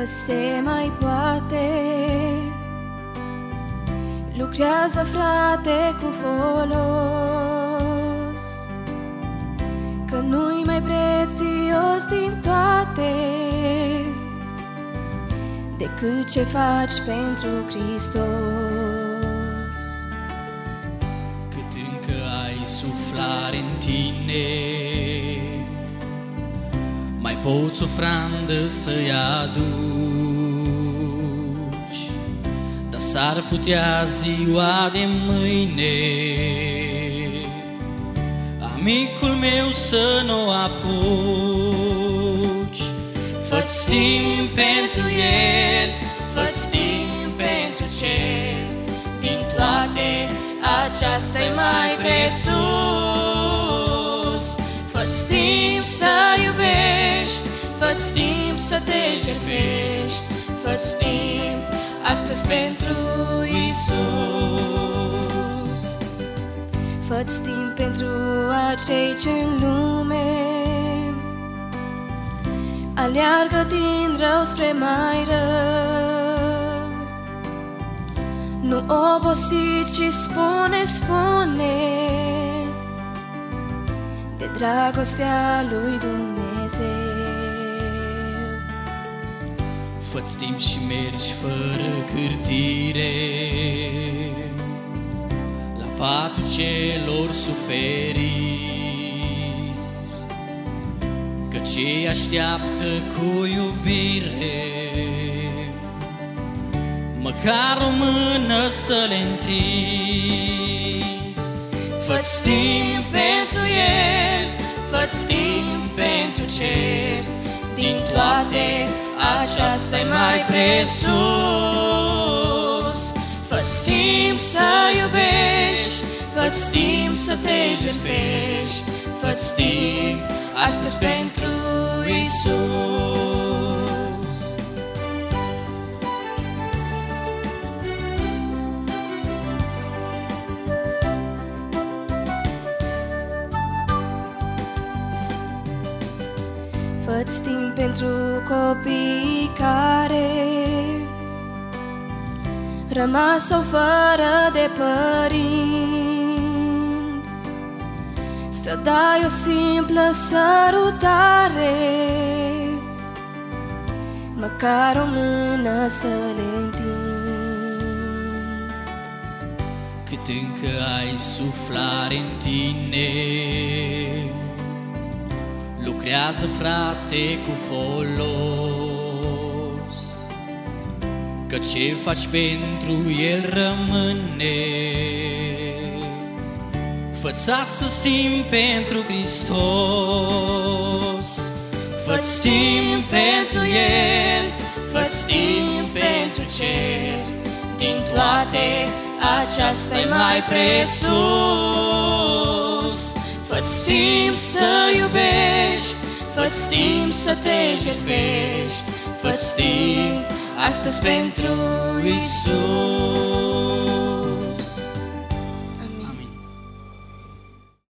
se mai poate. Lucrează, frate, cu folos, că nu-i mai prețios din toate decât ce faci pentru Hristos. Cât încă ai suflare în tine, mai poți ofrandă să-i aduci, dar s-ar putea ziua de mâine, amicul meu, să nu o apuci. Fă-ți timp pentru el, fă-ți timp pentru cer, din toate aceasta-i mai presus. Fă-ți timp să iubești, fă-ți timp să te jertfești, fă-ți timp astăzi pentru Iisus. Fă-ți timp pentru acei ce-n lume aleargă din rău spre mai rău. Nu obosi, ci spune, spune de dragostea lui Dumnezeu. Fă-ți timp și mergi fără cârtire la patul celor suferiți, că cei așteaptă cu iubire măcar o mână să le întinzi. Fă-ți timp pentru el, fă-ți timp pentru cer, din toate aceasta-i mai presus. Fă-ți timp să iubești, fă-ți timp să te jertfești, fă-ți timp astăzi pentru Iisus. Fă-ți timp pentru copiii care rămas sau fără de părinți, să dai o simplă sărutare, măcar o mână să le întinzi. Cât încă ai suflare în tine, lucrează, frate, cu folos, că ce faci pentru el rămâne. Fă-ți astăzi timp pentru Hristos, fă-ți timp pentru el, fă-ți timp pentru cer, din toate aceasta-i mai presus. Fă-ți timp să iubești, fă-ți timp să te jertfești, fă-ți timp astăzi pentru Iisus.